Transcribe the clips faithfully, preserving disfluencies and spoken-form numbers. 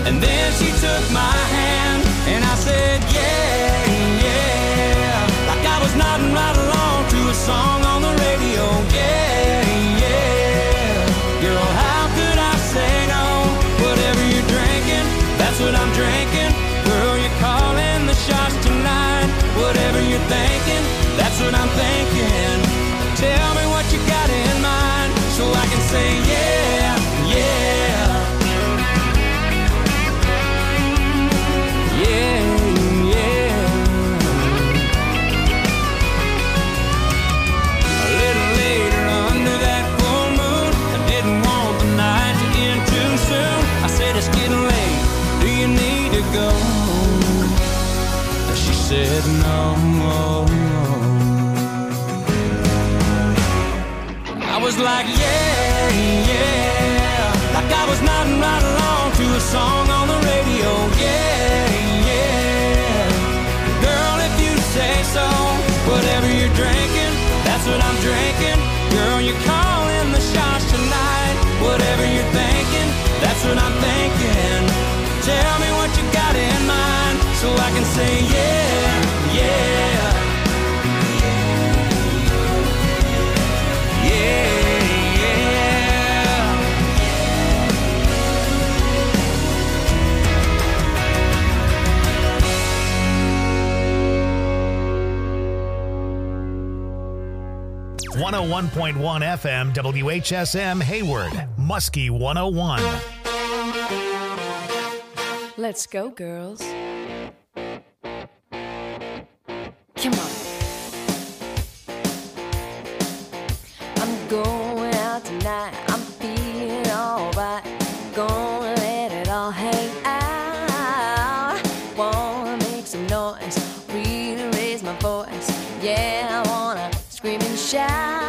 And then she took my hand, and I said, yeah, yeah, like I was nodding right along to a song on the radio. Yeah, yeah, girl, how could I say no? Whatever you're drinking, that's what I'm drinking. Girl, you're calling the shots tonight. Whatever you're thinking, that's what I'm thinking. Tell me what you got in mind, so I can say yeah, yeah. Yeah, yeah. A little later under that full moon, I didn't want the night to end too soon. I said, it's getting late, do you need to go? She said no. I was like, yeah, yeah, like I was nodding right along to a song on the radio. Yeah, yeah, girl, if you say so. Whatever you're drinking, that's what I'm drinking. Girl, you're calling the shots tonight. Whatever you're thinking, that's what I'm thinking. Tell me what you got in mind, so I can say yeah, yeah. one oh one point one F M W H S M Hayward, Muskie one oh one. Let's go, girls. Come on. I'm going out tonight. I'm feeling alright. Gonna let it all hang out. Wanna make some noise, really raise my voice. Yeah, I wanna scream and shout.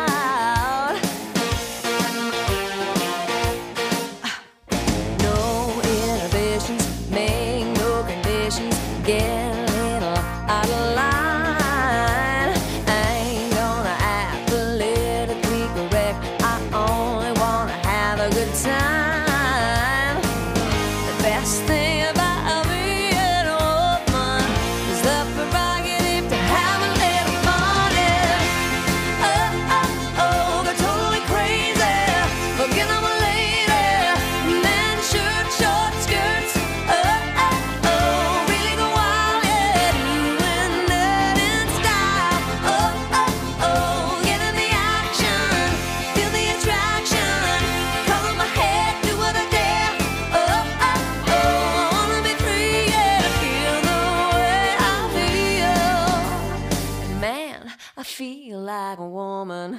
No inhibitions, make no conditions. Get a little out of line. I ain't gonna act politically correct. I only wanna have a good time. The best thing about being a woman is the prerogative to have a little fun. Yeah. Oh, oh, oh, they're totally crazy. Forget I'm a lady. Men, shirt, short skirts. Oh, oh, oh, really go wild, yeah. Doing that in style. Oh, oh, oh, get in the action. Feel the attraction. Color my head, do what I dare. Oh, oh, oh, I wanna be free, yeah. Feel the way I feel. And man, I feel like a woman.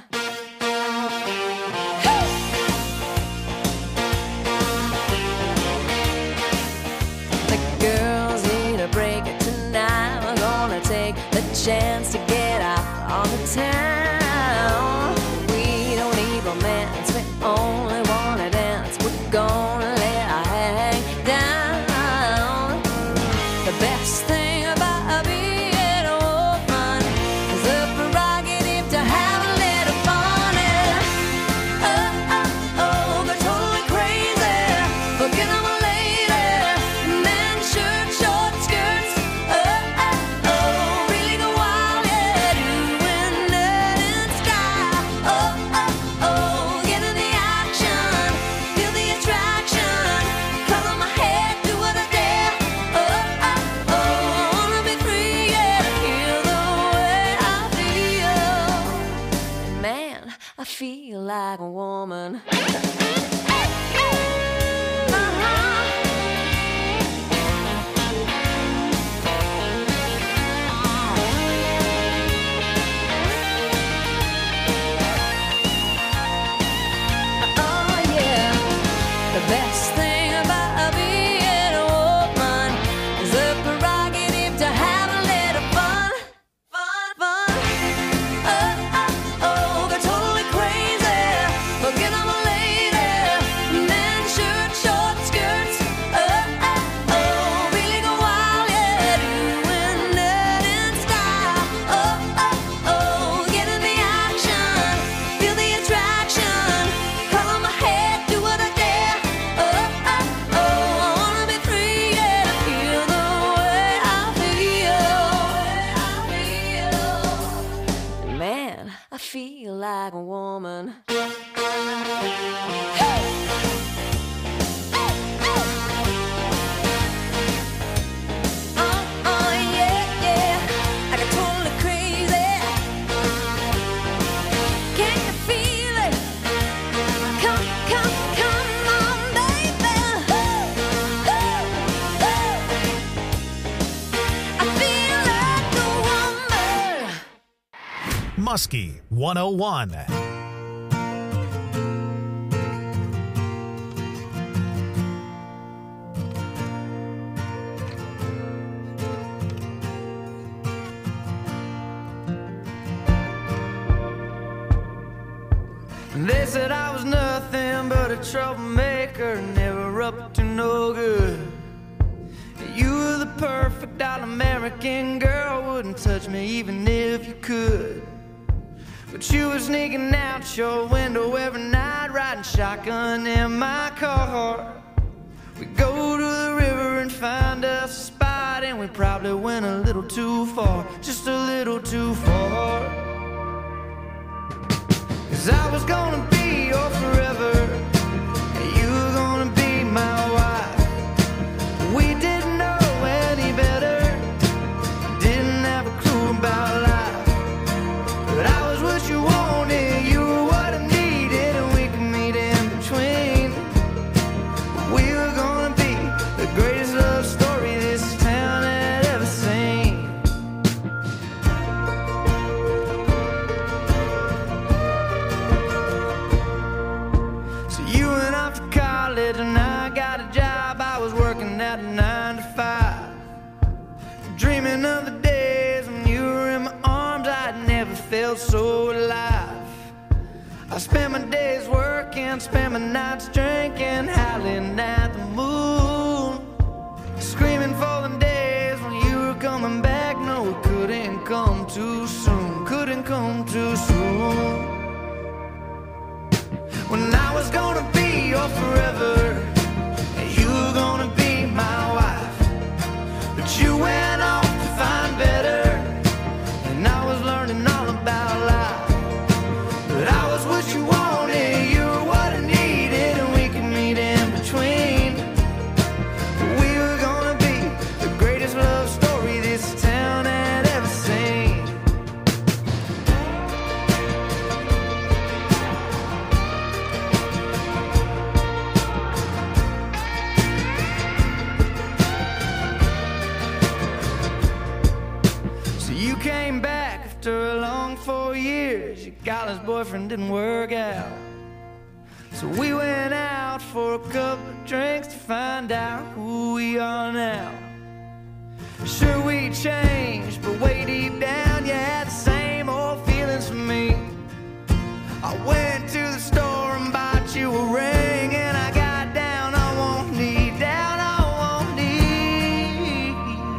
The girls need a break tonight. We're gonna take the chance to get out on the town. We don't need romance, we only wanna dance. We're gonna let our hair hang down. The best thing about being a woman is the prerogative to have a little fun. Yeah. Oh, oh, oh, they're totally crazy. Forget I'm a lady. Men, shirt, short skirts. Oh, oh, oh, really go wild, yeah. Doing that in style. Oh, oh, oh, get in the action. Feel the attraction. Color my head, do what I dare. Oh, oh, oh, I wanna be free, yeah. Feel the way I feel. And man, I feel like a woman. Oh yeah, the best thing about being a woman is the prerogative to have a little fun, fun, fun. Oh, oh, oh, they're totally crazy. Forget I'm a lady. Men, shirt, short skirts. Oh, oh, oh, really go wild, yeah. Doing that in style. Oh, oh, oh, get in the action. Feel the attraction. Color my head, do what I dare. Oh, oh, Muskie one oh one. They said I was nothing but a troublemaker, never up to no good. You were the perfect all-American girl, wouldn't touch me even if you could. But you were sneaking out your window every night, riding shotgun in my car. We go to the river and find us a spot, and we probably went a little too far, just a little too far. 'Cause I was gonna be your forever, and you were gonna be my wife. We didn't know any better, didn't have a clue about life. But I was what you wanted, you were what I needed, and we could meet in between. We were gonna be the greatest love story this town had ever seen. So you went off to college and I got a job. I was working at a nine to five, dreaming of the days when you were in my arms. I'd never felt so alive. I spent my days working, spent my nights drinking, howling at the moon, screaming for the days when you were coming back. No, it couldn't come too soon, couldn't come too soon. When I was gonna be your forever, and you were gonna be my wife. But you went off to find better, and I was learning all about life. But I was what you wanted, you were what I needed, and we could meet in between. We were gonna be the greatest love story this town had ever seen. So you came back after a long four years. Your college boyfriend didn't work out, so we went out for a couple of drinks to find out who we are now. Sure, we changed, but way deep down you had the same old feelings for me. I went to the store and bought you a ring, and I got down on one knee, down on one knee.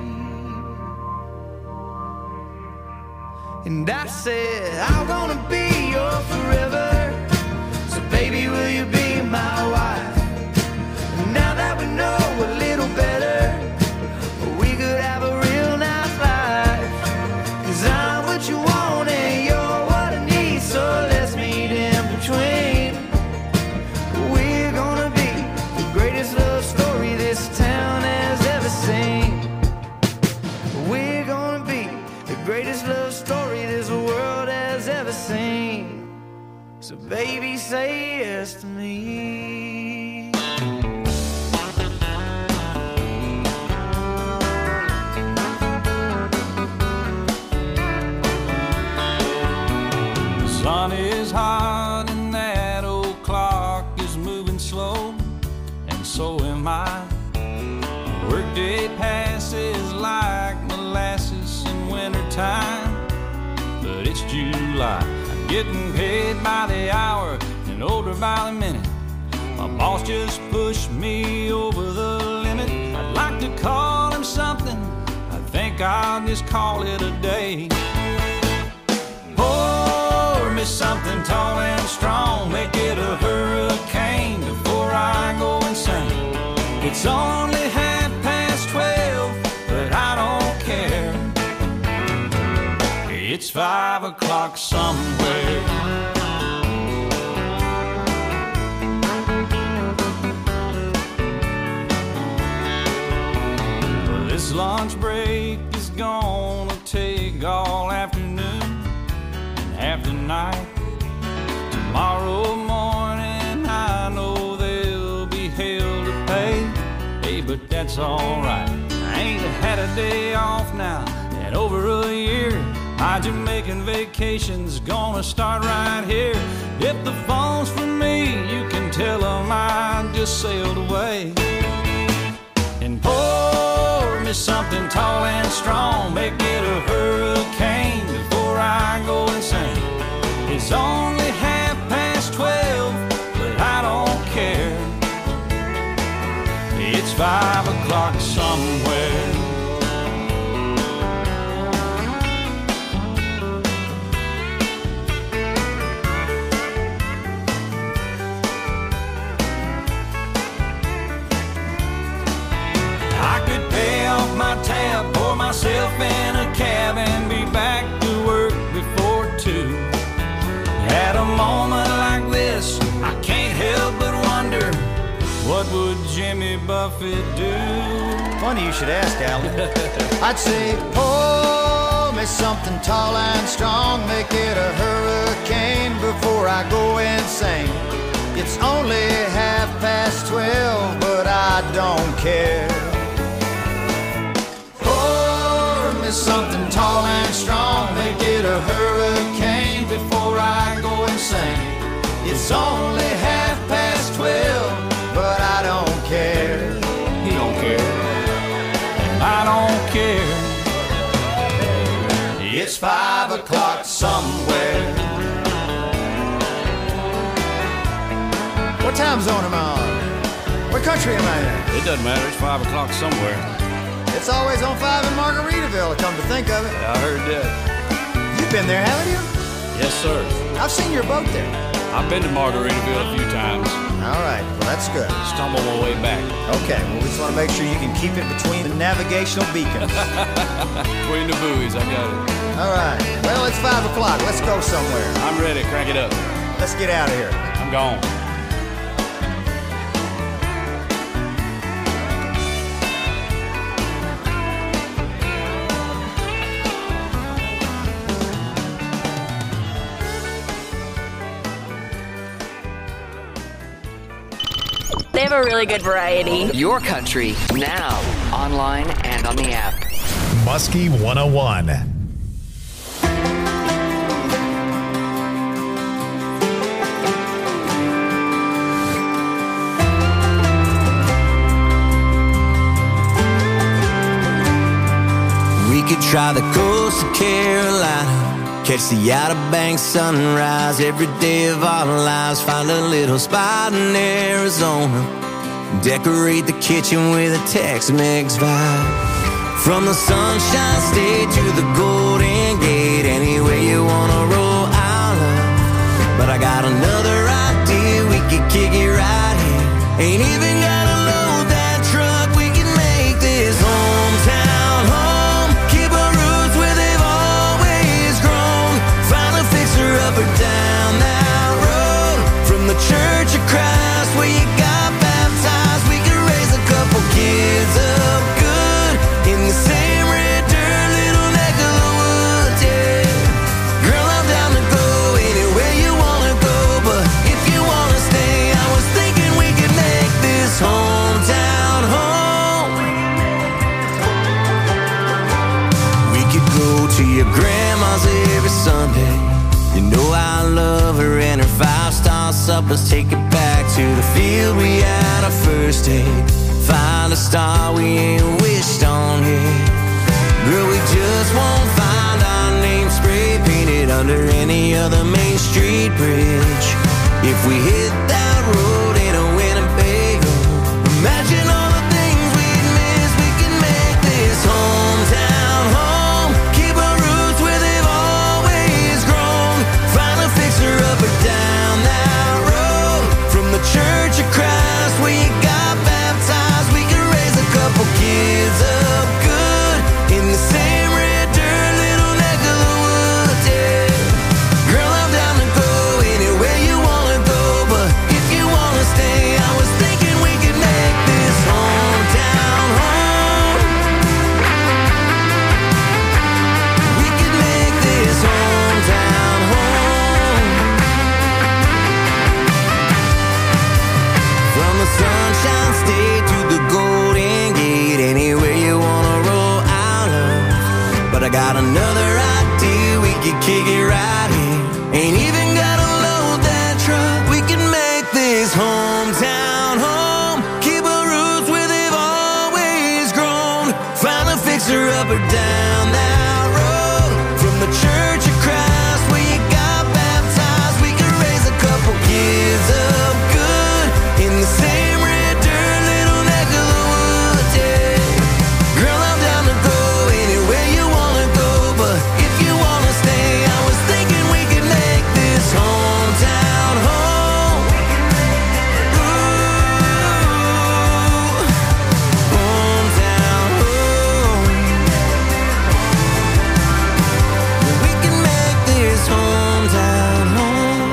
And I said, I'm gonna be your forever, so baby, will you be my wife? And now that we know a little better, we could have a real nice life. 'Cause I'm what you want and you're what I need, so let's meet in between. We're gonna be the greatest love story this town has ever seen. We're gonna be the greatest love story this world has ever seen. So baby, say yes to me. The sun is hot and that old clock is moving slow, and so am I. Workday passes like molasses in wintertime, but it's July. I'm getting paid by the hour and older by the minute. My boss just pushed me over the limit. I'd like to call him something, I think I'll just call it a day. Pour me something tall and strong, make it a hurricane before I go insane. It's only half past twelve, but I don't care. It's five o'clock somewhere. Well, this lunch break is gonna take all afternoon and half the night. Tomorrow morning I know there'll be hell to pay. Hey, but that's alright, I ain't had a day off now in over a year. My Jamaican vacation's gonna start right here. If the phone's for me, you can tell them I just sailed away. And pour me something tall and strong, make it a hurricane before I go insane. It's only half past twelve, but I don't care. It's five o'clock somewhere. I could pay off my tab, pour myself in a cab, and be back to work before two. At a moment like this, I can't help but wonder, what would Jimmy Buffett do? Funny you should ask, Alan. I'd say, pour me something tall and strong, make it a hurricane before I go insane. It's only half past twelve, but I don't care. Pour me something tall and strong, make it a hurricane before I go insane. It's only half past twelve, but I don't care. He don't care, and I don't care. It's five o'clock somewhere. What time zone am I on? What country am I in? It doesn't matter, it's five o'clock somewhere. It's always on five in Margaritaville, come to think of it. I heard that. You've been there, haven't you? Yes, sir. I've seen your boat there. I've been to Margaritaville a few times. All right, well, that's good. Stumble my way back. Okay, well, we just want to make sure you can keep it between the navigational beacons. Between the buoys, I got it. All right, well, it's five o'clock. Let's go somewhere. I'm ready, crank it up. Let's get out of here. I'm gone. They have a really good variety. Your country, now, online and on the app. Muskie one oh one. We could try the coast of Carolina, catch the Outer Banks sunrise every day of our lives. Find a little spot in Arizona, decorate the kitchen with a Tex-Mex vibe. From the Sunshine State to the Golden Gate, anywhere you wanna roll, I'll love. But I got another idea, we could kick it right here. Ain't even gotta load that truck, we can make this hometown home. Keep our roots where they've always grown. Find a fixer-upper down that road. From the Church of Christ where you got baptized, we could raise a couple kids up good in the same red dirt, little neck of the woods, yeah. Girl, I'm down to go anywhere you wanna go, but if you wanna stay, I was thinking we could make this hometown home. We could go to your grandma's every Sunday. You know I love her and her five-star suppers. Take it back to the field we had our first date. Find a star we ain't wished on yet. Girl, we just won't find our name spray painted under any other Main Street bridge. If we hit that road in a Winnebago, imagine all the things we'd miss. We can make this hometown home. Keep our roots where they've always grown. Find a fixer-upper down that road. From the Church of Christ where you got baptized, we can raise a couple kids up good in the same red dirt, little neck of the woods, yeah. Girl, I'm down to go anywhere you wanna go, but kick it right here. Ain't even gotta load that truck. We can make this hometown home. Keep our roots where they've always grown. Find a fixer up or down that road. From the Church of Christ where you got baptized, we can raise a couple kids up good in the same red dirt little neck of the woods, yeah. Girl, I'm down to go anywhere you wanna go, but if you wanna stay, I was thinking we could make this hometown home. Ooh, hometown home. We can make this hometown home.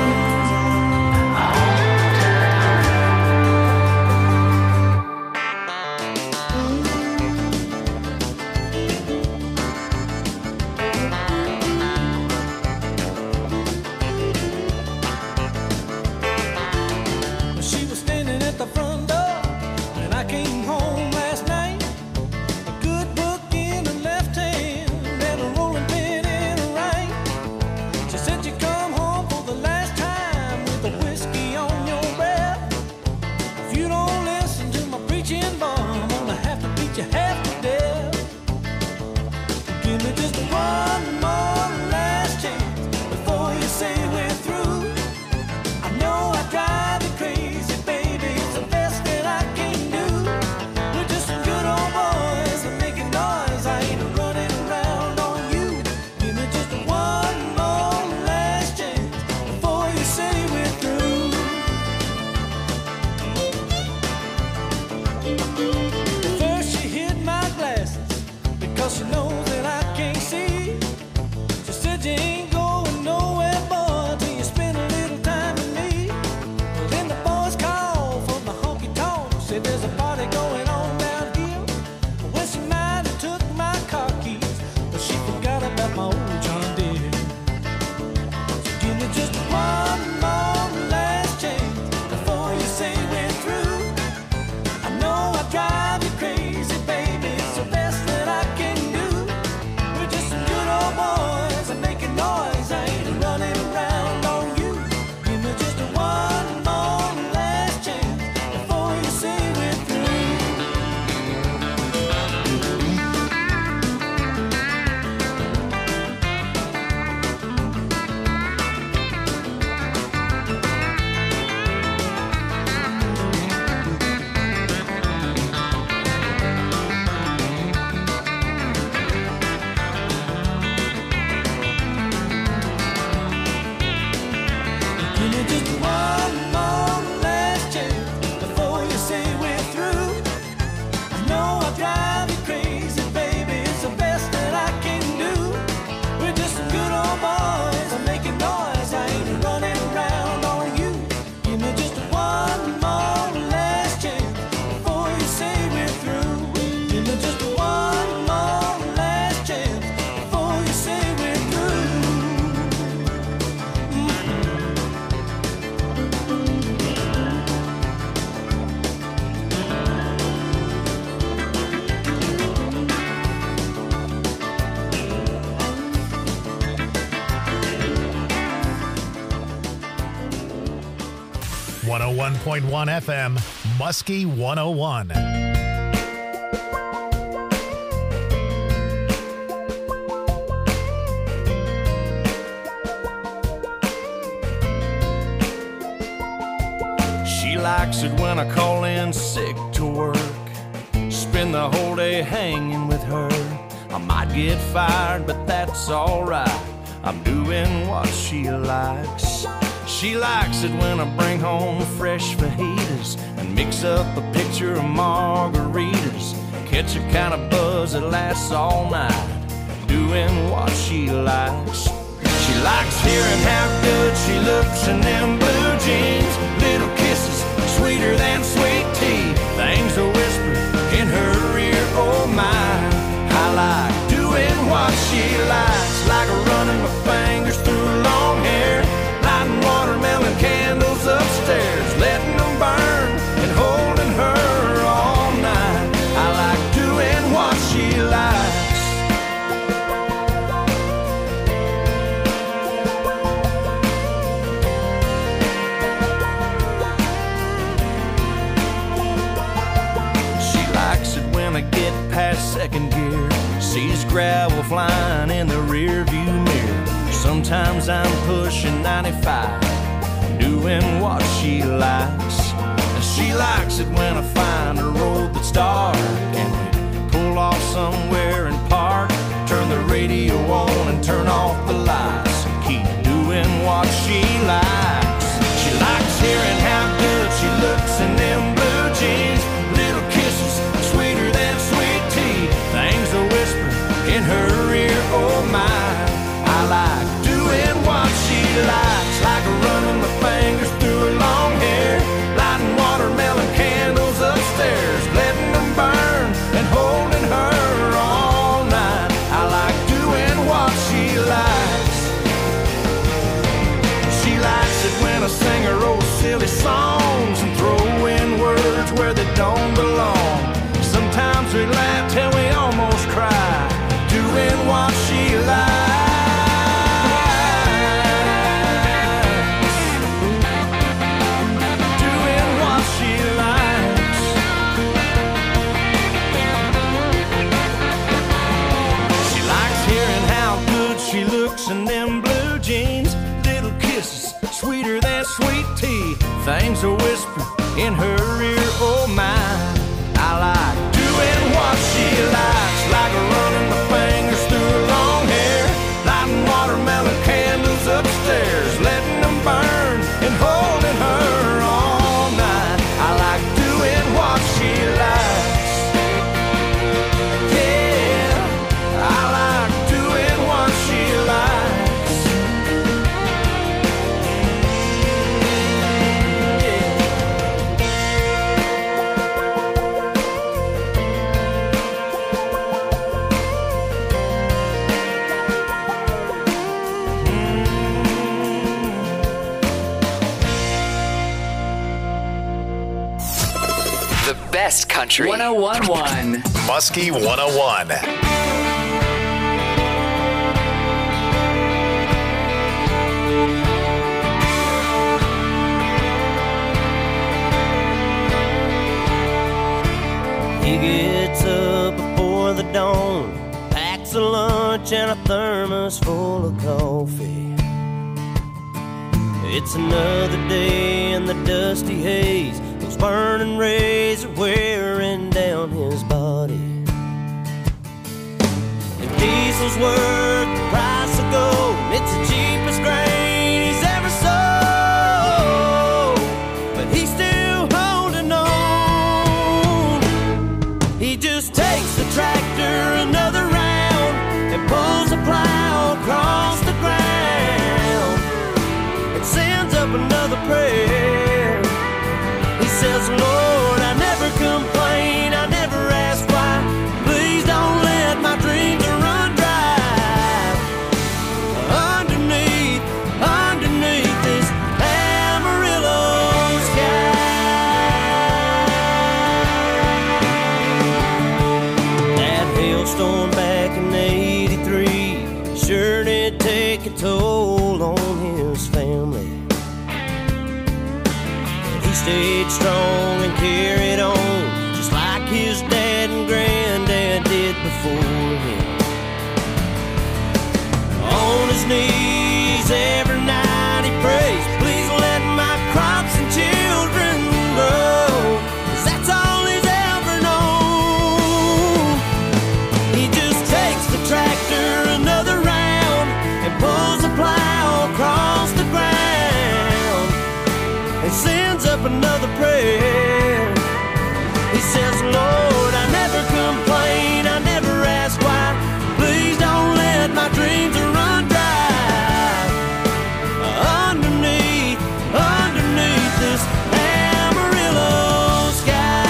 She was standing at the front door when I came home last night. A good book in her left hand and a rolling pin in her right. She said you come home for the last time with a whiskey on your breath. If you don't listen to my preaching, boy, I'm gonna have to beat you half to death. Give me just one more last chance before you say we're through. I know I drive you crazy, baby. It's the best that I can do. We're just some good old boys and making noise. I ain't running around on you. Give me just one more last chance before you say we're through. First she hid my glasses because she knows that I can't see. She said you ain't going nowhere, boy, till you spend a little time with me. Well, then the boys called from the honky tonk, said there's a party going on down here. Well, she might have took my car keys, but she forgot about my old John Deere. So give me just one more last chance before you say we're through. I know I drive you crazy, baby. It's the best that I can do. We're just some good old boys and making noise. I ain't running around on you. Give me just one more last chance before you say we're through. Give me just one more last chance before you say we're through. I know I drive you crazy, baby. It's the best that I can do. We're just some good old boys. I'm making noise. I ain't running around on you. Give me just one more last chance before you say we're through. Give me just one more last chance before you say we're through. one oh one point one F M, Muskie one oh one. She likes it when I call in sick to work. Spend the whole day hanging with her. I might get fired, but that's alright. I'm doing what she likes. She likes it when I bring home fresh fajitas and mix up a picture of margaritas. Catch a kind of buzz that lasts all night, doing what she likes. She likes hearing how good she looks in them blue jeans. Little kisses, sweeter than sweet tea. Things are whispered in her ear, oh my. I like doing what she likes, like running my fingers through long hair, lighting watermelon candles upstairs, letting them burn and holding her all night. I like doing what she likes. gravel flying in the rear view mirror. Sometimes I'm pushing ninety-five, doing what she likes. And she likes it when I find a road that's dark and we pull off somewhere and park. Turn the radio on and turn off the lights and keep doing what she likes. She likes hearing how good she looks in them blue jeans. Little kisses sweeter than sweet tea. Things a whisper in her ear, oh my. I like doing what she likes, like running my fingers through her long hair, lighting watermelon candles upstairs, letting them burn and holding her all night. I like doing what she likes. She likes it when I sing her old silly songs and throw in words where they don't belong. Sometimes we laugh till we almost cry, doing what she likes. She looks in them blue jeans, little kisses sweeter than sweet tea. Things a whisper in her ear, oh my. I like doing what she likes, like running my fingers through her long hair, lighting watermelon candles upstairs, letting them burn and holding her all night. I like doing what she likes. Yeah, I like doing what she likes. The best country. one oh one point one. Muskie one oh one. He gets up before the dawn, packs a lunch and a thermos full of coffee. It's another day in the dusty haze, those burning rays are wearing down his body. If diesel's worth the price of gold, it's the cheapest grain he's ever sold, but he's still holding on. He just takes the tractor another round and pulls a plow across the ground and sends up another prayer. He says, Lord, I never complain, I never ask why. Please don't let my dreams run dry. Underneath, underneath this Amarillo sky. That hailstorm back in eighty-three sure did take a toll on his family. He stayed strong and carried on, just like his dad and granddad did before him. On his knees every night he prays, please let my crops and children grow, 'cause that's all he's ever known. He just takes the tractor another round and pulls the plow across the ground and sends up another prayer. He says, Lord, I never complain, I never ask why. Please don't let my dreams run dry. Underneath, underneath this Amarillo sky.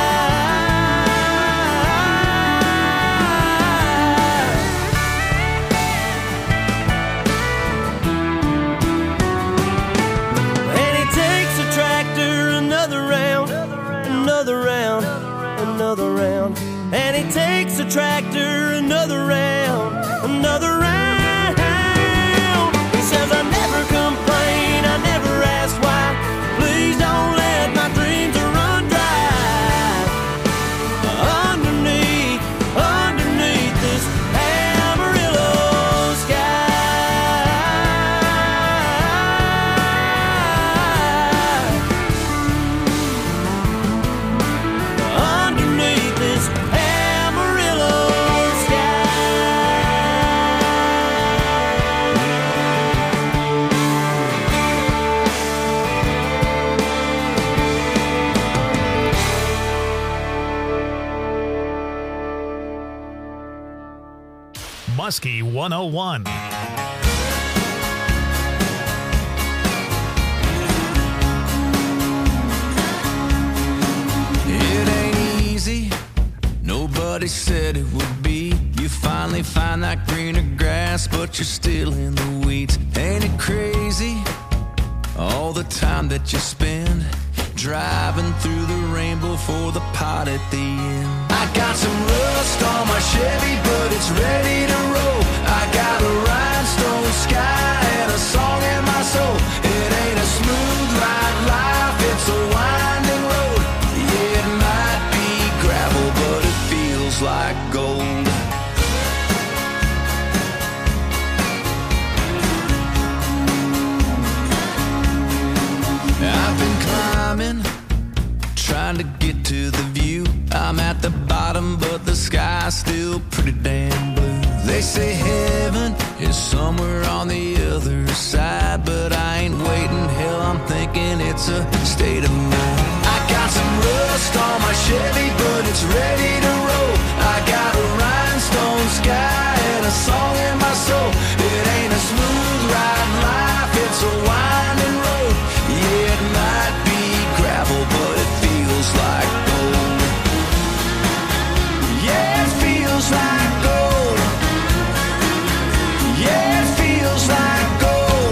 And he takes the tractor another round, another round, another round. And he takes the tractor another round, another round. He says, I never complain, I never ask why. Please don't let my dreams run dry. Underneath, underneath this Muskie one oh one. It ain't easy, nobody said it would be. You finally find that greener grass, but you're still in the weeds. Ain't it crazy, all the time that you spend driving through the rainbow for the pot at the end? I got some rust on my Chevy, but it's ready to roll. I got a rhinestone sky and a song in my soul. It ain't a smooth ride life, it's a winding road. Yeah, it might be gravel, but it feels like gold. I've been climbing, trying to get to the view. I'm at the bottom, but the sky's still pretty damn blue. They say heaven is somewhere on the other side, but I ain't waiting, hell, I'm thinking it's a state of mind. I got some rust on my Chevy, but it's ready to roll. I got a rhinestone sky and a song in my soul. It ain't a smooth ride life, it's a winding road. Yeah, it might be gravel, but it feels like gold. Yeah, it feels like gold. Yeah, it feels like gold.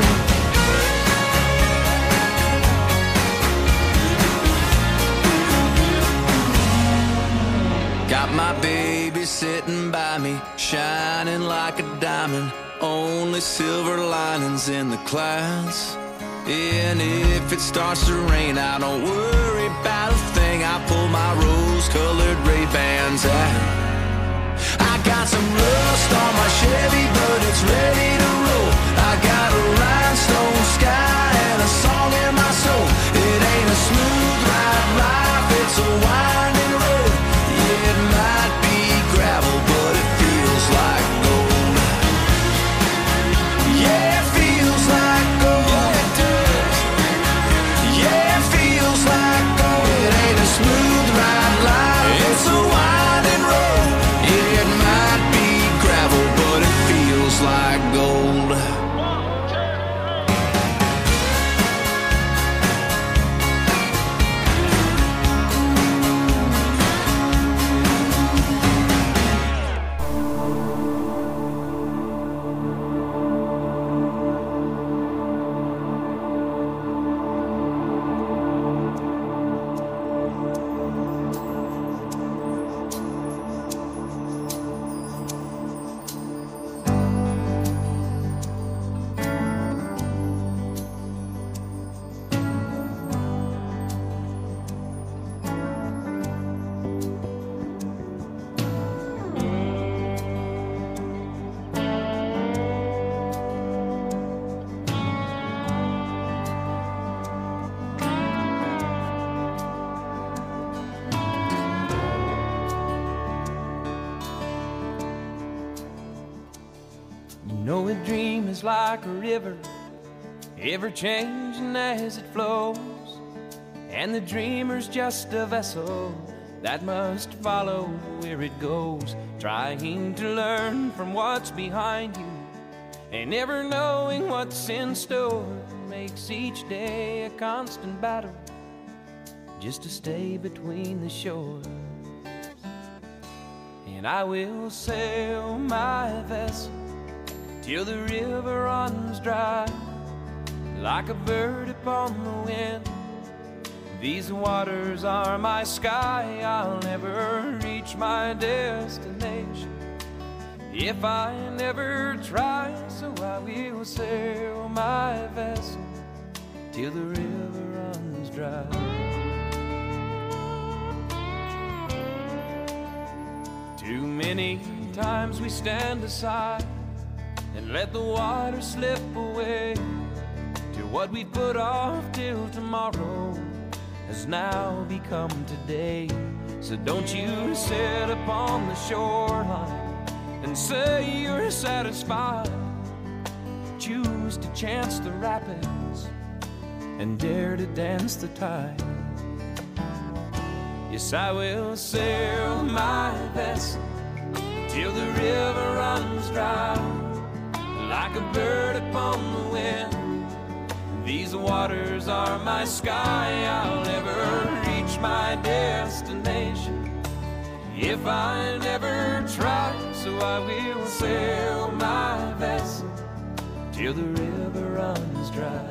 Got my baby sitting by me, shining like a diamond. Only silver linings in the clouds. And if it starts to rain, I don't worry about a thing. I pull my rose-colored Ray-Bans out. I got some rust on my Chevy, but it's ready to roll. I got a rhinestone sky and a song in my soul. It ain't a smooth ride life, it's a winding road. Yeah, it might be gravel, but it feels like gold. Yeah, it feels like gold. Yeah, it feels like gold. It ain't a smooth ride life, it's a winding road. It might be gravel, but it feels like gold. know a dream is like a river, ever changing as it flows, and the dreamer's just a vessel that must follow where it goes, trying to learn from what's behind you, and never knowing what's in store makes each day a constant battle just to stay between the shores. And I will sail my vessel till the river runs dry, like a bird upon the wind. These waters are my sky, I'll never reach my destination if I never try. So I will sail my vessel till the river runs dry. Too many times we stand aside and let the water slip away, to what we put off till tomorrow has now become today. So don't you sit upon the shoreline and say you're satisfied. Choose to chance the rapids and dare to dance the tide. Yes, I will sail my vessel till the river runs dry, a bird upon the wind. These waters are my sky, I'll never reach my destination if I never try. So I will sail my vessel till the river runs dry.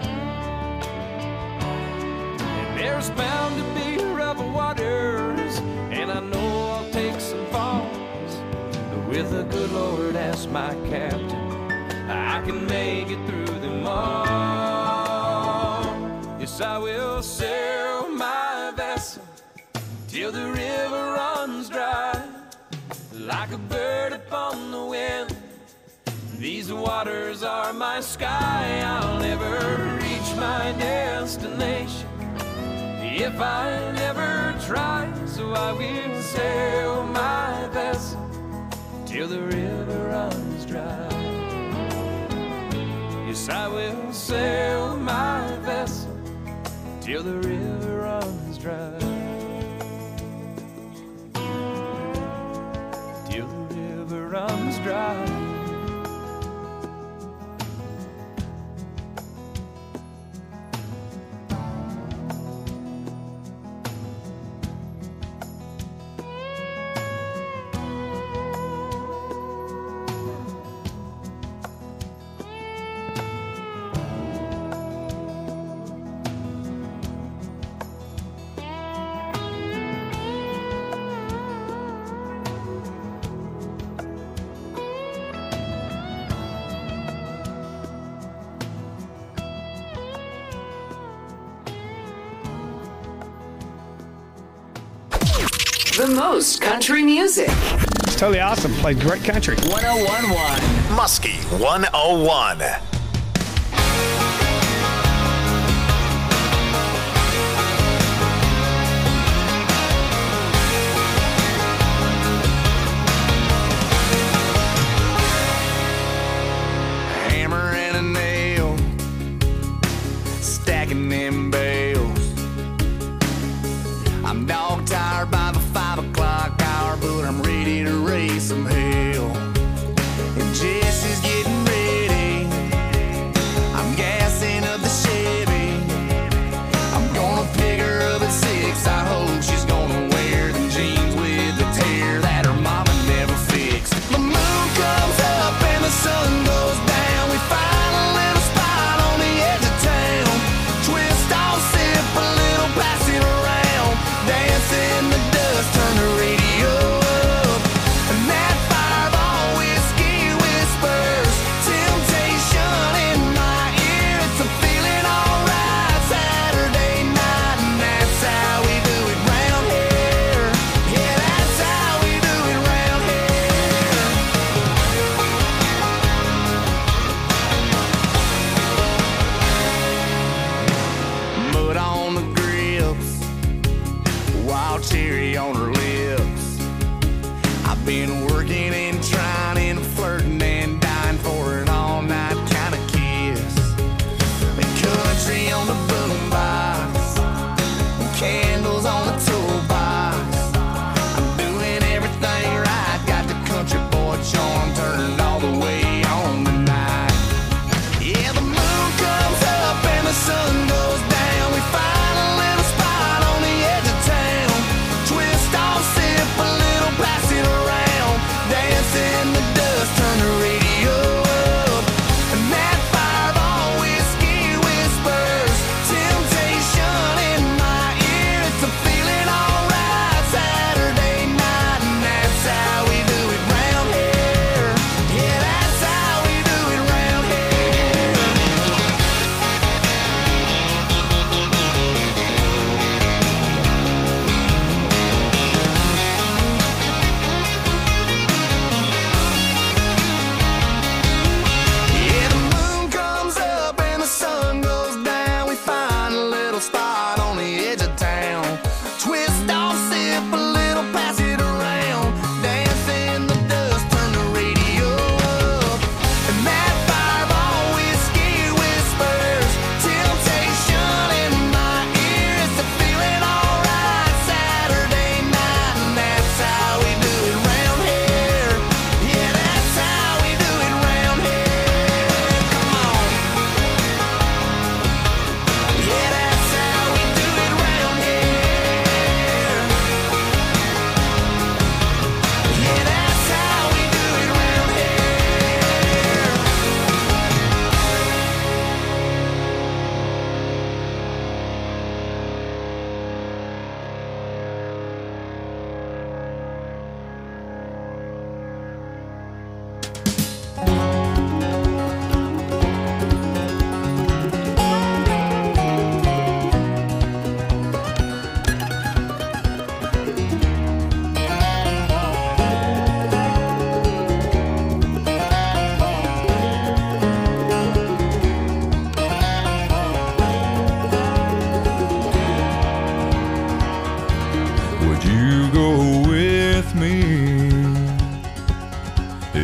And there's bound to be rough waters, and I know I'll take some falls, but with the good Lord as my captain, I can make it through them all. Yes, I will sail my vessel till the river runs dry. Like a bird upon the wind, these waters are my sky, I'll never reach my destination if I never try. So I will sail my vessel till the river runs dry. Yes, I will sail my vessel till the river runs dry. Till the river runs dry. The most country music. It's totally awesome. Played great country. one oh one point one Muskie one oh one. Hammer and a nail, stacking them bales. I'm dog tired by the five o'clock hour, but I'm ready to raise some hell. And Jesse's getting ready. I'm gassing up the Chevy. I'm gonna pick her up at six. I hope she's gonna wear them jeans with the tear that her mama never fixed. The moon comes up and the sun goes down. We find a little spot on the edge of town. Twist off, sip a little, pass it around. Dance in the dust, turn the radio up. And that fireball whiskey whispers temptation in my ear. It's a feeling alright Saturday night, and that's how we do it round here. Yeah, that's how we do it round here. Mud on the grips, wild cherry on her lips. I've been working and trying and flirting and dying for an all-night kind of kiss. The country on the boombox, candles on the toolbox. I'm doing everything right, got the country boy charm turned all the way on tonight. Yeah, the moon comes up and the sun goes down. We find a little spot on the edge of town. Twist off, sip a little, pass it around.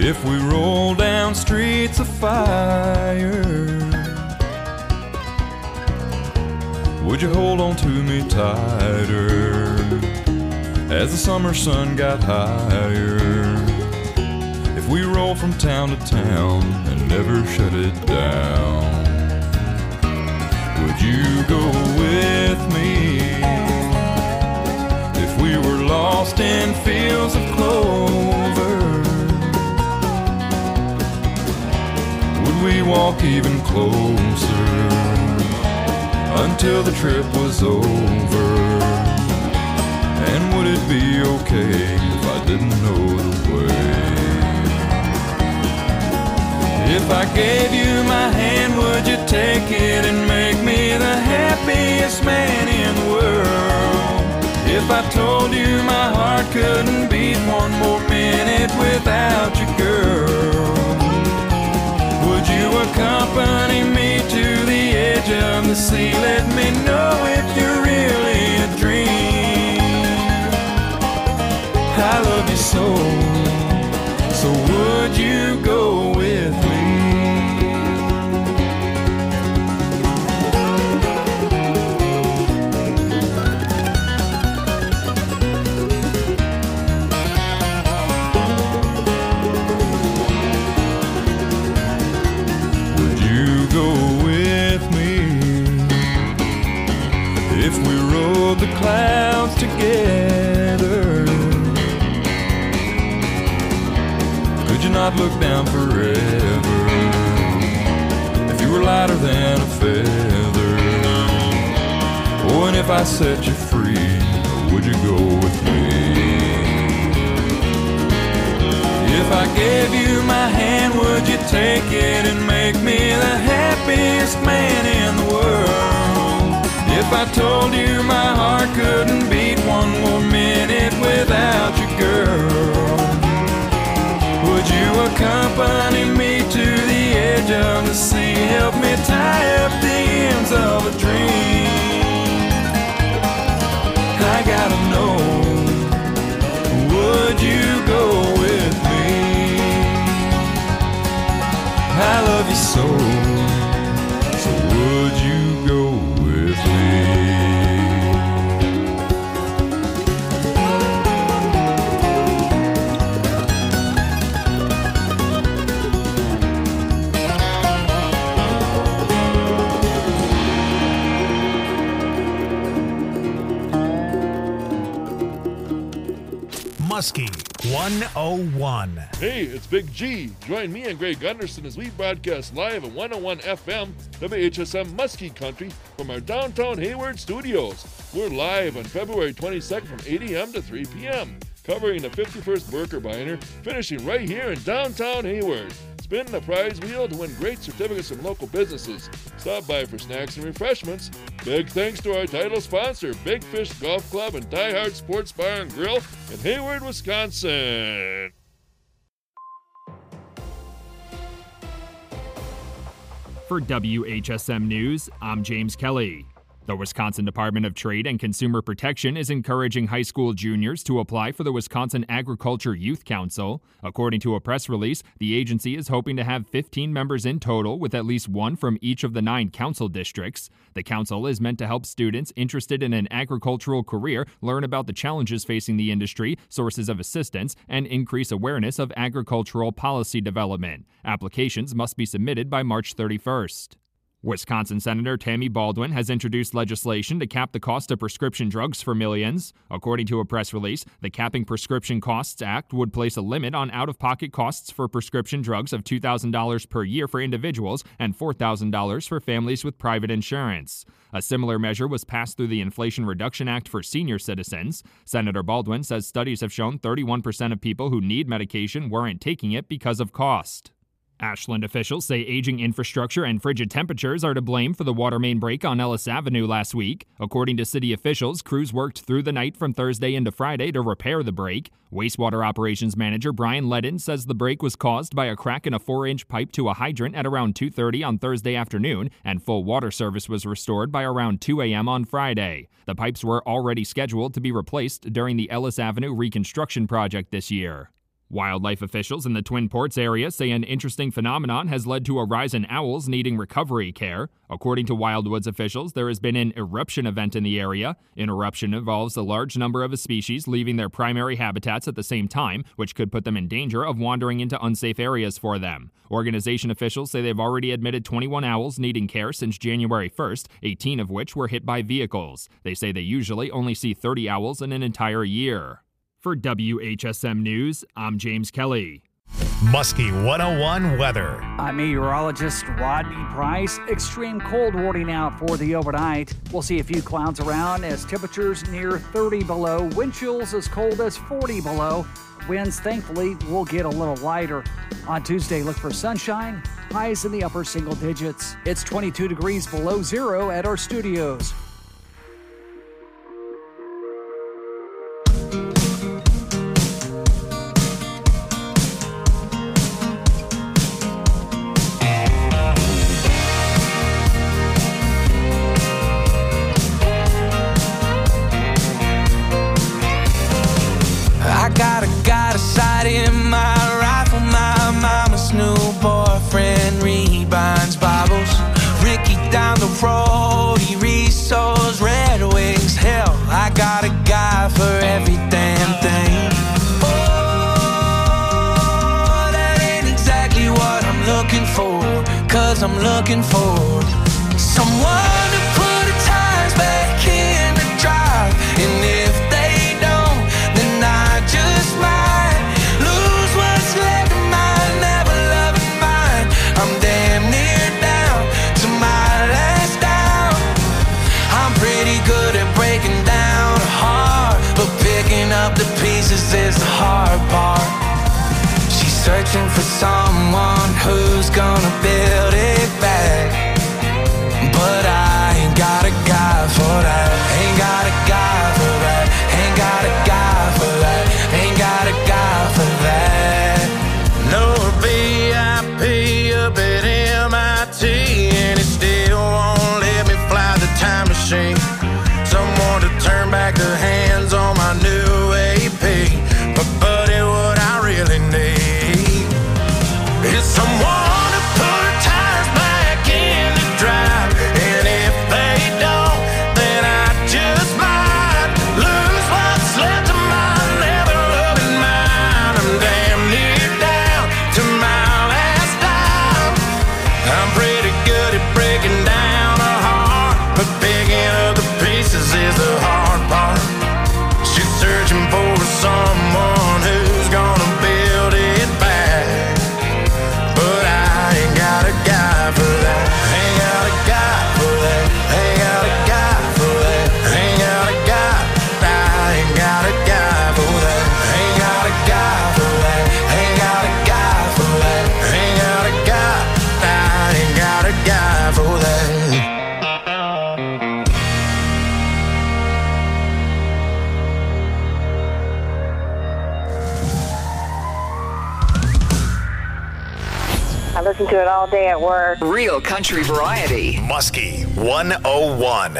If we roll down streets of fire, would you hold on to me tighter as the summer sun got higher? If we roll from town to town and never shut it down, would you go with me? If we were lost in fields of clover, would we walk even closer until the trip was over? And would it be okay if I didn't know the way? If I gave you my hand, would you take it and make me the happiest man in the world? If I told you my heart couldn't beat one more minute without you, girl, would you accompany me to the edge of the sea? Let me know if you're really a dream. I love you so, so would you go with me? Would you go with me if we rode the clouds together? Could you not look down forever if you were lighter than a feather? Oh, and if I set you free, would you go with me? If I gave you my hand, would you take it and make me the happiest man in the world? If I told you my heart couldn't beat one more minute without you, girl, would you accompany me to the edge of the sea? Help me tie up the ends of a dream. I gotta know, would you go with me? I love you so, so would you go with me? Muskie one oh one. Hey, it's Big G. Join me and Greg Gunderson as we broadcast live at one oh one F M W H S M Muskie Country from our downtown Hayward studios. We're live on February twenty-second from eight a.m. to three p.m., covering the fifty-first Burker Biner, finishing right here in downtown Hayward. Spin the prize wheel to win great certificates from local businesses. Stop by for snacks and refreshments. Big thanks to our title sponsor, Big Fish Golf Club and Die Hard Sports Bar and Grill in Hayward, Wisconsin. For W H S M News, I'm James Kelly. The Wisconsin Department of Trade and Consumer Protection is encouraging high school juniors to apply for the Wisconsin Agriculture Youth Council. According to a press release, the agency is hoping to have fifteen members in total, with at least one from each of the nine council districts. The council is meant to help students interested in an agricultural career learn about the challenges facing the industry, sources of assistance, and increase awareness of agricultural policy development. Applications must be submitted by March thirty-first. Wisconsin Senator Tammy Baldwin has introduced legislation to cap the cost of prescription drugs for millions. According to a press release, the Capping Prescription Costs Act would place a limit on out-of-pocket costs for prescription drugs of two thousand dollars per year for individuals and four thousand dollars for families with private insurance. A similar measure was passed through the Inflation Reduction Act for senior citizens. Senator Baldwin says studies have shown thirty-one percent of people who need medication weren't taking it because of cost. Ashland officials say aging infrastructure and frigid temperatures are to blame for the water main break on Ellis Avenue last week. According to city officials, crews worked through the night from Thursday into Friday to repair the break. Wastewater operations manager Brian Ledden says the break was caused by a crack in a four-inch pipe to a hydrant at around two thirty on Thursday afternoon, and full water service was restored by around two a.m. on Friday. The pipes were already scheduled to be replaced during the Ellis Avenue reconstruction project this year. Wildlife officials in the Twin Ports area say an interesting phenomenon has led to a rise in owls needing recovery care. According to Wildwoods officials, there has been an eruption event in the area. An eruption involves a large number of a species leaving their primary habitats at the same time, which could put them in danger of wandering into unsafe areas for them. Organization officials say they've already admitted twenty-one owls needing care since January first, eighteen of which were hit by vehicles. They say they usually only see thirty owls in an entire year. For W H S M News, I'm James Kelly. Muskie one oh one weather. I'm meteorologist Rodney Price. Extreme cold warning out for the overnight. We'll see a few clouds around as temperatures near thirty below, wind chills as cold as forty below. Winds, thankfully, will get a little lighter. On Tuesday, look for sunshine, highs in the upper single digits. It's twenty-two degrees below zero at our studios. I'm looking for someone to put the tires back in the drive, and if they don't, then I just might lose what's left of my never-loving mind. I'm damn near down to my last down. I'm pretty good at breaking down a heart, but picking up the pieces is the hard part. She's searching for someone who's gonna build it back, but I ain't got a guy for that. Ain't got a guy for that. Ain't got a guy for that. Ain't got a guy for that. No B I P up at M I T, and it still won't let me fly the time machine. Someone to turn back the hands on my new A P. But buddy, what I really need is someone someone who's gonna build it back, but I ain't got a guy for that. Ain't got a guy for that. Ain't got a guy for that. Ain't got a guy. I ain't got a guy for that. Ain't got a guy for that. Ain't got a guy for that. Ain't got a guy. I ain't got a guy for that. I listen to it all day at work. Real country variety. Muskie one oh one.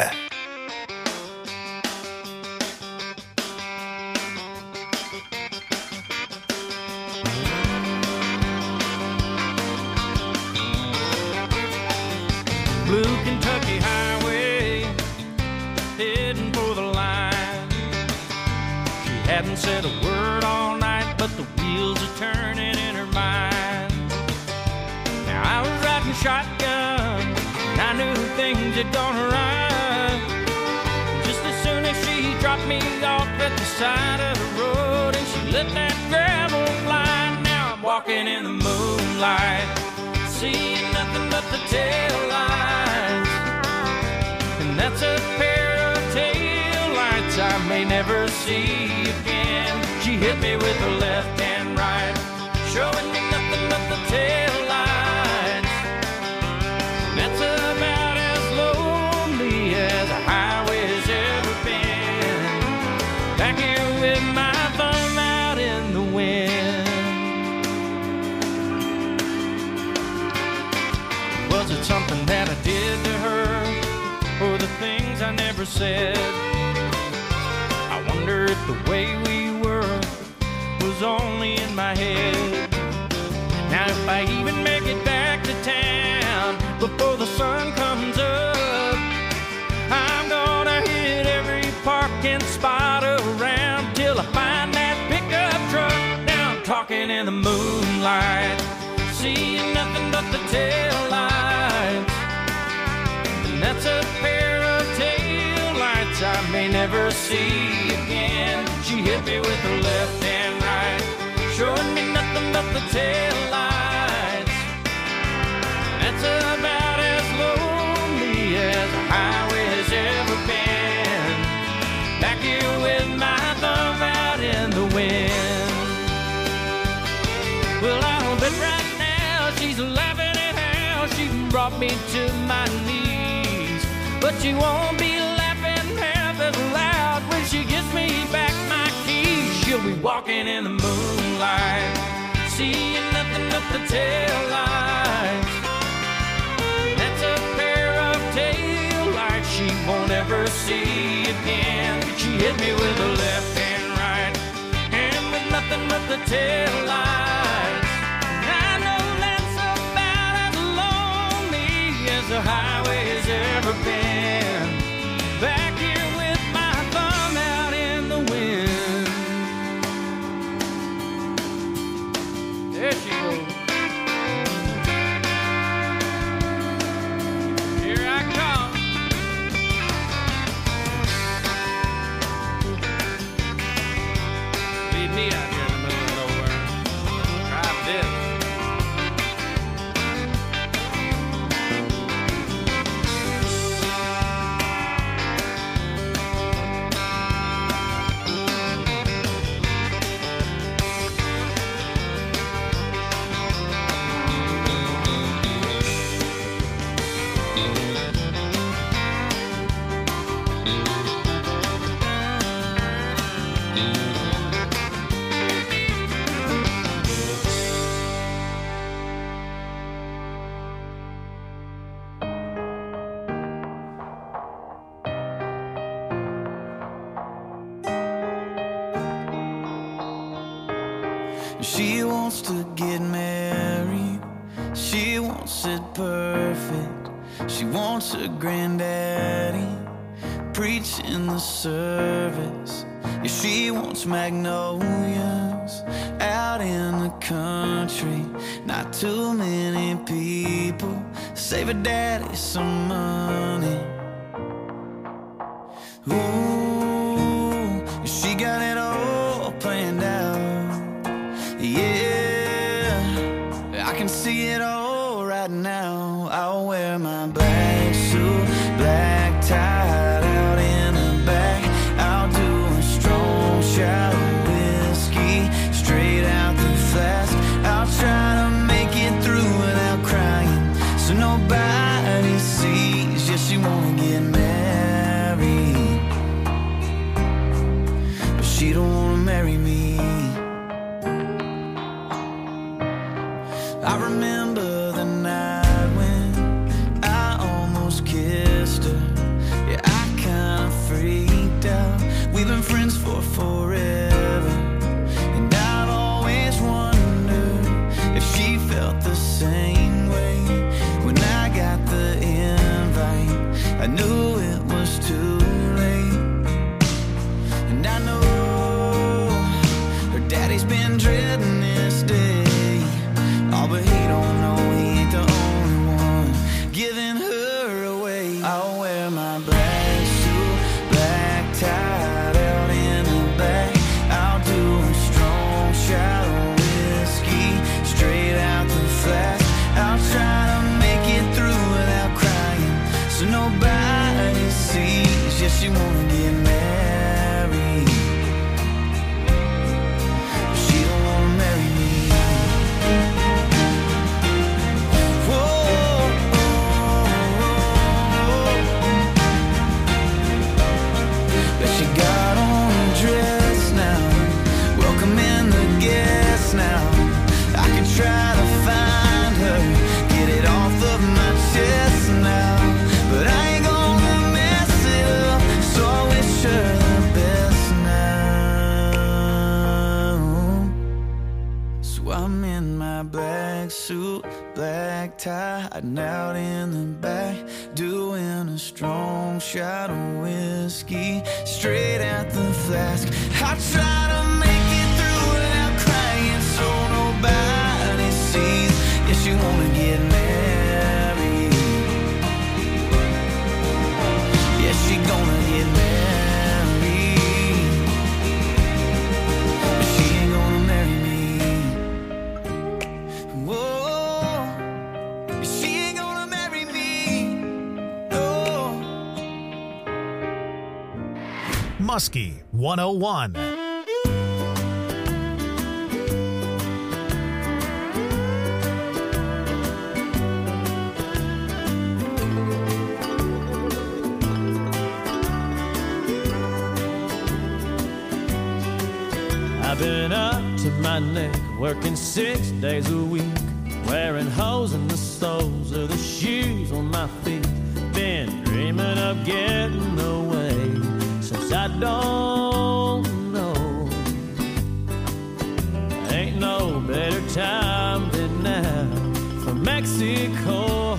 Blue Kentucky Highway, heading for the line. She hadn't said a word all night, but the wheels are turning in her mind. Now I was riding shotgun, and I knew things had gone right. Just as soon as she dropped me off at the side of the road, and she let that gravel fly. Now I'm walking in the moonlight, seeing nothing but the tail lights, and that's a pair of tail lights I may never see again. She hit me with her left and right, showing me nothing but the tail lights. And that's about as lonely as a highway's ever been. Back here with my thumb out in the wind. Was it something that I did to her, or the things I never said? I wonder if the way we were was only in in my head. Now if I even make it back to town before the sun comes up, I'm gonna hit every parking spot around till I find that pickup truck. Now I'm talking in the moonlight, seeing nothing but the taillights. And that's a pair of taillights I may never see again. She hit me with her left and right, showing me nothing but the taillights. That's about as lonely as a highway has ever been. Back here with my thumb out in the wind. Well, I'll bet right now she's laughing at how she brought me to my knees. But she won't be laughing half as loud when she gives me back my keys. She'll be walking in the moonlight, seeing nothing but the taillights. That's a pair of taillights she won't ever see again. She hit me with her left and right, and with nothing but the taillights. I know that's about as lonely as the highway has ever been. Back here with my thumb out in the wind. There she goes. Here I come. Leave me out here in the middle of nowhere. Try this. She wants to get married, she wants it perfect. She wants her granddaddy preaching the service. Yeah, she wants magnolias out in the country. Not too many people, save her daddy some money. Ooh, she got it all planned out. Yeah, I can see it all right now. I'll wear my black suit, black tie out in the back. I'll do a strong shot of whiskey straight out the flask. I'll try to make it through without crying, so nobody sees. Yeah, she wanna get married, but she don't wanna marry me. I remember the night when I almost kissed her. Yeah, I kinda freaked out. We've been friends for forever, and I've always wondered if she felt the same way. When I got the invite, I knew it was too late. And I know her daddy's been dreading this day. Oh, but he don't know he ain't the only one giving her away. I'll wear my black suit, black tie out in the back. I'll do a strong shot of whiskey straight out the flask. I'll try to make it through without crying, so nobody sees. Yeah, she wanna get married, but she don't wanna I'm in my black suit, black tie, hiding out in the back, doing a strong shot of whiskey, straight out the flask. I try to make it through without crying so nobody sees. Yes, you wanna get married. Yes, she gonna get married. But she ain't gonna marry me. Whoa, she ain't gonna marry me. No. Muskie one oh one. I've been up to my neck, working six days a week, wearing holes in the soles of the shoes on my feet. Been dreaming of getting away since I don't know. Ain't no better time than now for Mexico.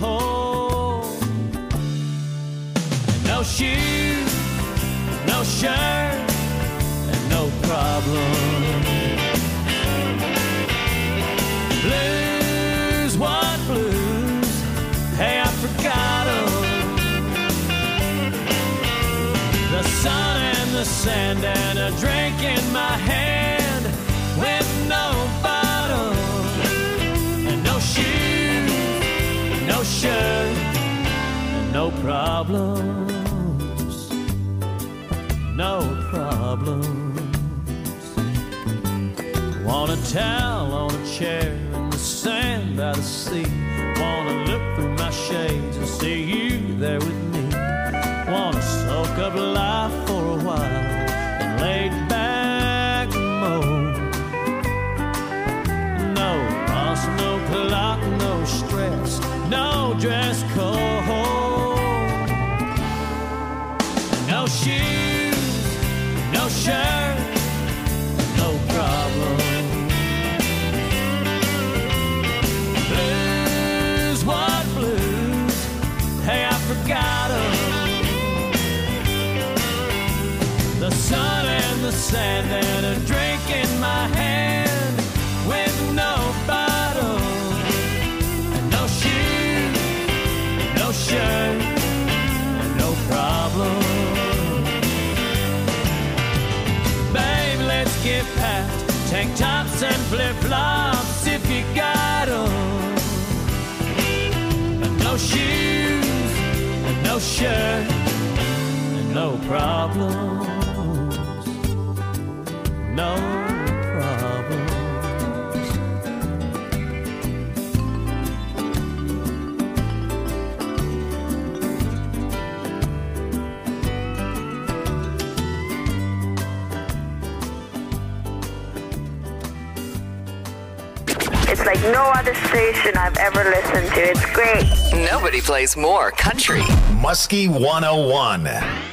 And no shoes, no shirt, and no problem. Blues, what blues? Hey, I forgot 'em. The sun and the sand and a drink in my hand with no bottom. And no shoes, no shirt, and no problems. No problems. Want a towel on a chair in the sand by the sea. Wanna look through my shades and see you there with me. Wanna soak up life for a while and lay back moan. No boss, no clock, no stress, no dress code. No shoes, no shirt, no problem. Blues, what blues? Hey, I forgot 'em. The sun and the sand and a drink in my hand with no bottle. And no shoes, no shirt, and no problem. Babe, let's get packed. Tank tops and flip-flops if you got 'em. And no shoes, and no shirt, and no problems. No problems. It's like no other station I've ever listened to. It's great. Nobody plays more country. Muskie one oh one.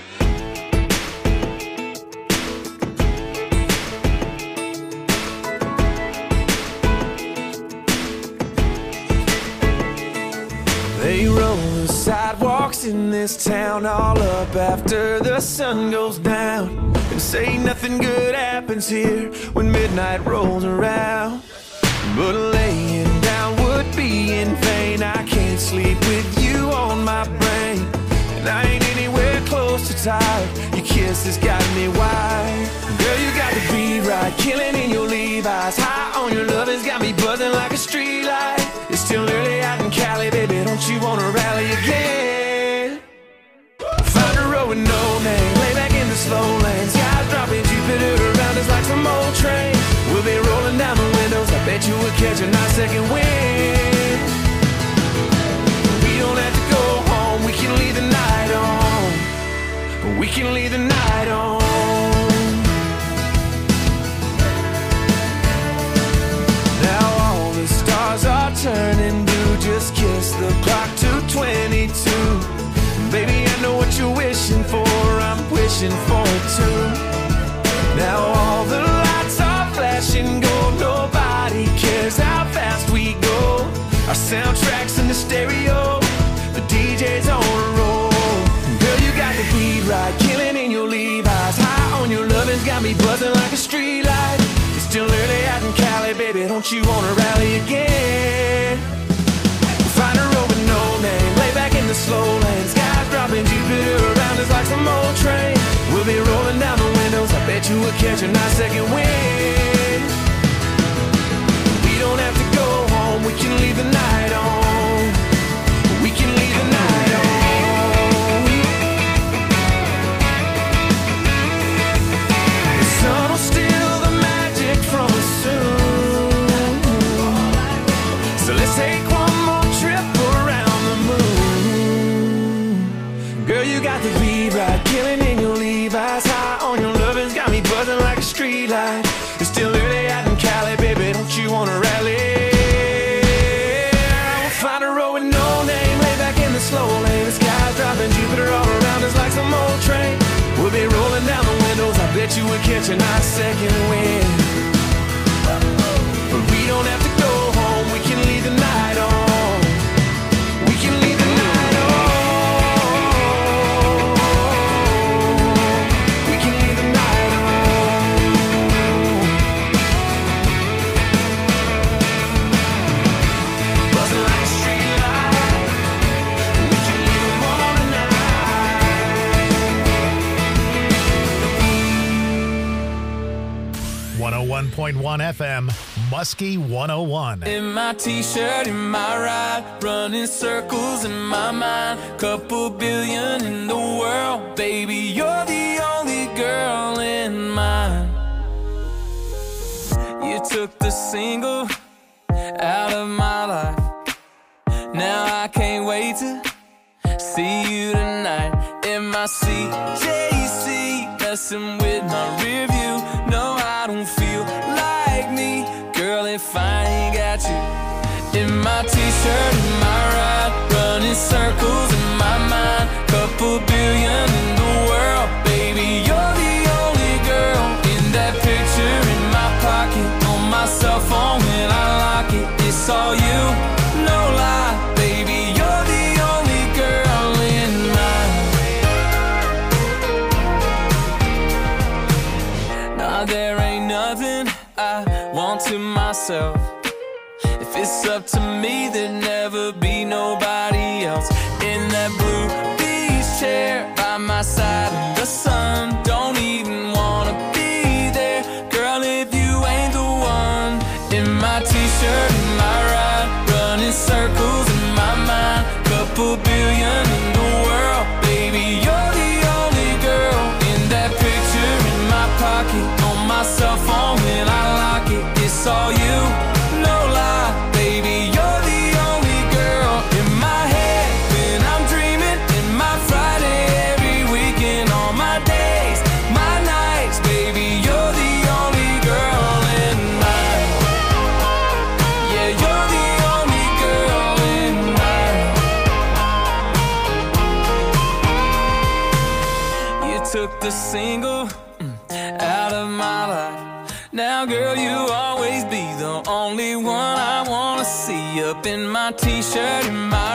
They roll the sidewalks in this town all up after the sun goes down, and say nothing good happens here when midnight rolls around. But laying down would be in vain. I can't sleep with you on my brain, and I ain't anywhere close to tired. Your kiss has got me wired. Girl, you got the beat right, killing in your Levi's. High on your love has got me buzzing like a street light. It's still early out in Cali, baby, don't you wanna rally again? Find a road with no name, lay back in the slow lane. Skies dropping, Jupiter around us like some old train. We'll be rolling down the windows, I bet you we'll catch a nice second wind. We don't have to go home, we can leave the night on. We can leave the night on. Now all the stars are turning blue. Just kiss the clock to twenty-two. Baby, I know what you're wishing for, I'm wishing for it too. Now all the lights are flashing gold, nobody cares baby, don't you wanna rally again? Find a road with no name, lay back in the slow lane. Skies dropping, Jupiter around us like some old train. We'll be rolling down the windows, I bet you we'll catch a nice second wind. We don't have to go home, we can leave the night on. We can leave the night on. The sun will steal the magic from us soon. So let's take one more trip around the moon. Girl, you got the beat right, killing in your Levi's. High on your loving, got me buzzing like a street light. It's still early out in Cali, baby, don't you wanna rally? We'll find a road with no name, lay back in the slow lane. The sky's dropping, Jupiter all around us like some old train. We'll be rolling down the windows, I bet you we'll catch a nice second wind. But we don't have to go home, we can leave the night on. We can leave the night on. We can leave the night on. Buzzing like a street light. We can leave them all tonight. one oh one point one F M, Muskie one oh one. In my t-shirt, in my ride, running circles in my mind. Couple billion in the world, baby, you're the only girl in mine. You took the single out of my life. Now I can't wait to see you tonight. In my C J C, messing with my rear view. No, I don't feel like me, girl, if I ain't got you. In my t-shirt, in my ride, running circles in my mind. Couple billion in the world, baby, you're the only girl. In that picture in my pocket, on my cell phone when I lock it, it's all you, no lie, baby, you're the only girl in mine. Nah, there ain't nothing I want to myself. If it's up to me, there'd never be nobody else. In that blue beach chair by my side in the sun, don't even wanna be there, girl, if you ain't the one. In my t-shirt, in my ride, running circles in my mind. Couple billion in the world, baby, you're the only girl. In that picture in my pocket, on my cell phone when I lock it, it's all you, no lie, baby, you're the only girl. In my head when I'm dreaming, in my Friday every weekend, all my days, my nights, baby, you're the only girl in mine. Yeah, you're the only girl in mine. You took the single mm, out of my life. Now, girl, you'll always be the only one I wanna see. Up in my t-shirt, in my